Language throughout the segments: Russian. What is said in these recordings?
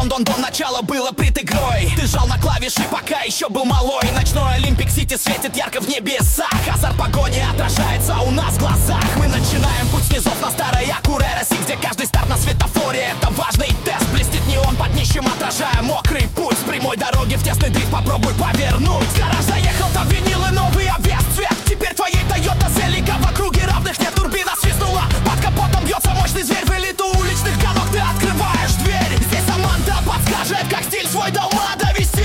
Дон-дон-дон, начало было прит игрой. Ты жал на клавиши, пока еще был малой. Ночной Олимпик-Сити светит ярко в небесах. Азарт погони отражается у нас в глазах. Мы начинаем путь снизов на старой Акурероси, где каждый старт на светофоре — это важный тест. Блестит неон под днищем, отражая мокрый путь. С прямой дороги в тесный дрифт попробуй повернуть. В гараж заехал, там винил и новый обвес цвет. Теперь твоей Toyota Celica в округе равных нет. Турбина свистнула, под капотом бьется мощный зверь. В элиту уличных гонок ты открываешь дверь. Здесь Саманта подскажет, как стиль свой дома довести,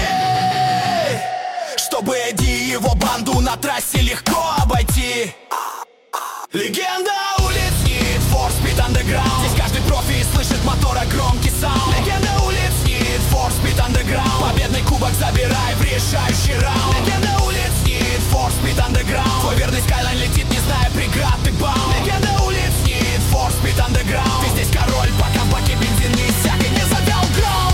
чтобы Эдди и его банду на трассе легко обойти. Легенда улиц Need for Speed Underground. Здесь каждый профи слышит мотора громкий саунд. Легенда улиц Need for Speed Underground. Победный кубок забирай в решающий раунд. Легенда улиц Need for Speed Underground. Твой верный Skyline летит, не зная преград и баун. Легенда улиц Need for Speed Underground. Ты здесь король, пока в баке бензин не иссяк и не завял граунд.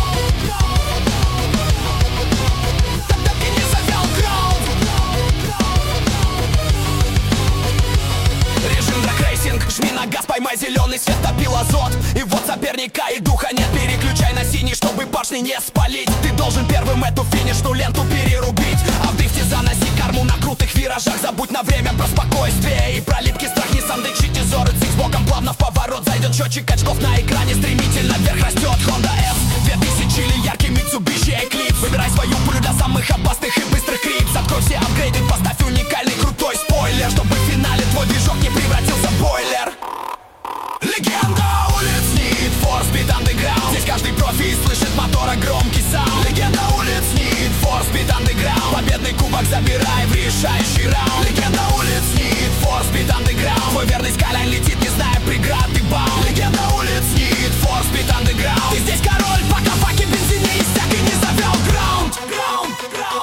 Жми на газ, поймай зеленый свет, топил азот. И вот соперника и духа нет. Переключай на синий, чтобы поршни не спалить. Ты должен первым эту финишную ленту перерубить. А в дрифте заноси корму на крутых виражах. Забудь на время про спокойствие и пролитки. Страх не сам дычите зоры. Цик боком плавно в поворот. Зайдет счетчик очков на экране. Стремительно вверх растет Honda F 2000 или яркий Mitsubishi Eclipse. Выбирай свою пулю для самых опасных и быстрых крипс. Открой все апгрейды, поставь уникальный крутой спойлер, чтобы в финале твой движок не превратился в бойлер. Легенда улиц Need for Speed Underground. Здесь каждый профи слышит мотора громкий саунд. Легенда улиц Need for Speed Underground. Победный кубок забирай в решающий раунд. Легенда улиц Need for Speed Underground. Твой верный Skyline летит, не зная преград и баун. Легенда улиц Need for Speed Underground. Ты здесь король, пока в баке бензин не иссяк и не завял граунд.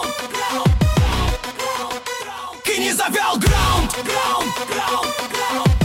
И не завял граунд.